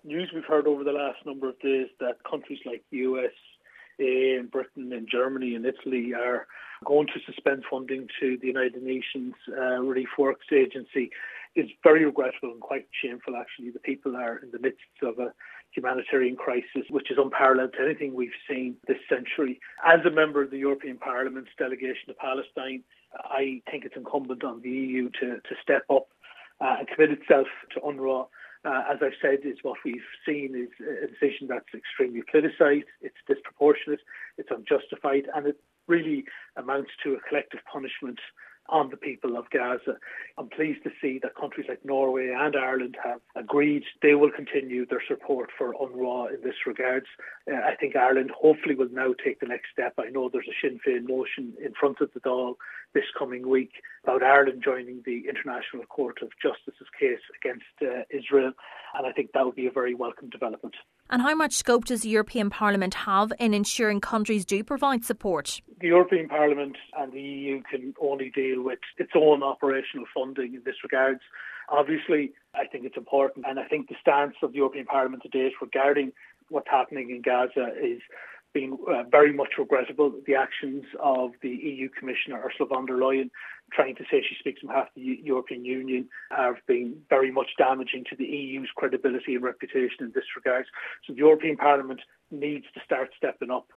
news we've heard over the last number of days that countries like the US, and Britain and Germany and Italy are going to suspend funding to the United Nations Relief Works Agency is very regrettable and quite shameful, actually. The people are in the midst of a humanitarian crisis which is unparalleled to anything we've seen this century. As a member of the European Parliament's delegation to Palestine, I think it's incumbent on the EU to step up and commit itself to UNRWA. As I've said, is what we've seen is a decision that's extremely politicised, it's disproportionate, it's unjustified, and it really amounts to a collective punishment on the people of Gaza. I'm pleased to see that countries like Norway and Ireland have agreed they will continue their support for UNRWA in this regards. I think Ireland hopefully will now take the next step. I know there's a Sinn Féin motion in front of the Dáil this coming week about Ireland joining the International Court of Justice's case against Israel, and I think that would be a very welcome development. And how much scope does the European Parliament have in ensuring countries do provide support? The European Parliament and the EU can only deal with its own operational funding in this regards. Obviously, I think it's important, and I think the stance of the European Parliament to date regarding what's happening in Gaza is being very much regrettable. The actions of the EU Commissioner Ursula von der Leyen trying to say she speaks on behalf of the European Union have been very much damaging to the EU's credibility and reputation in this regard. So the European Parliament needs to start stepping up